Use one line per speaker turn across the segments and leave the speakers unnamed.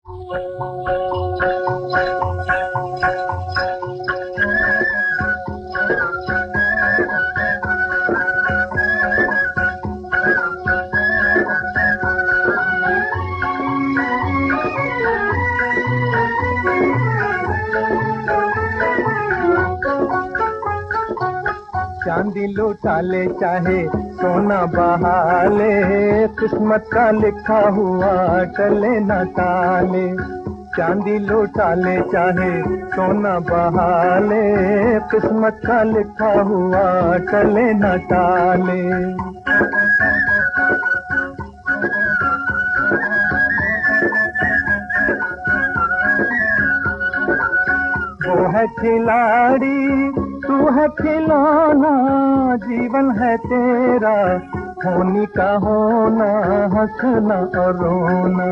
चांदी लुटा ले चाहे सोना बहा ले, किस्मत का लिखा हुआ टले न टाले। चांदी लुटा ले चाहे सोना बहा ले, किस्मत का लिखा हुआ टले न टाले। वो है खिलाड़ी तू है खिलौना, जीवन है तेरा होनी का होना, हंसना और रोना।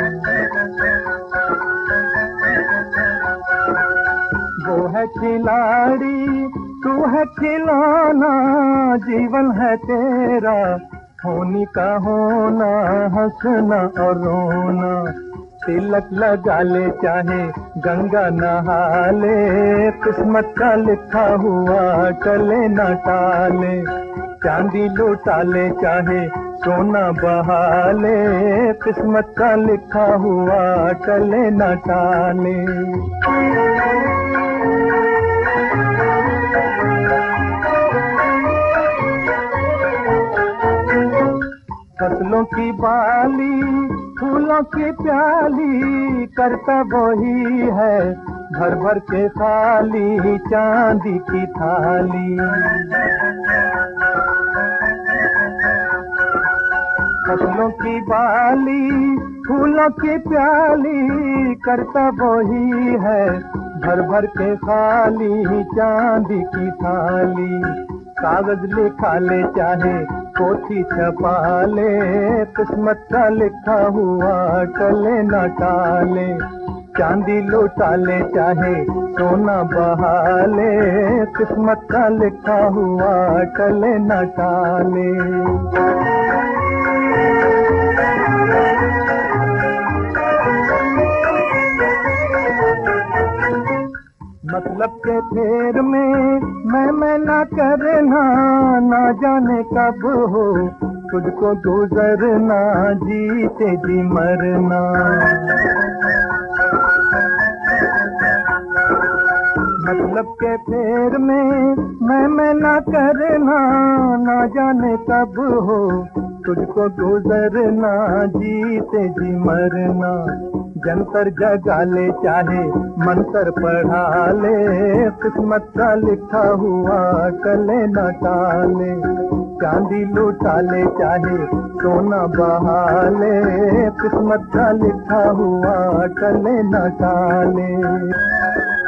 वो है खिलाड़ी तू है खिलौना, जीवन है तेरा होनी का होना, हंसना और रोना। तिलक लगा ले चाहे गंगा नहा ले, किस्मत का लिखा हुआ टले न टाले। चांदी लुटा ले चाहे सोना बहा ले, किस्मत का लिखा हुआ टले न टाले। फसलों की बाली फूलों की प्याली, करता वही है भर भर के खाली चांदी की थाली। फसलों की बाली फूलों की प्याली, करता वही है भर भर के खाली चांदी की थाली। कागज लिखा ले चाहे पोथी छपा ले, किस्मत का लिखा हुआ टले न टाले। चांदी लुटा ले चाहे सोना बहा ले, किस्मत का लिखा हुआ टले न टाले। मतलब के फेर में मैं ना करना, ना जाने कब हो तुझको गुजरना, जीते जी मरना। मतलब के फेर में मैं ना करना, ना जाने कब हो तुझको गुजरना, जीते जी मरना। जंतर जगा ले चाहे मंत्र पढ़ा ले, किस्मत का लिखा हुआ टले न टाले। चांदी लुटा ले चाहे सोना बहा ले, किस्मत का लिखा हुआ टले न टाले।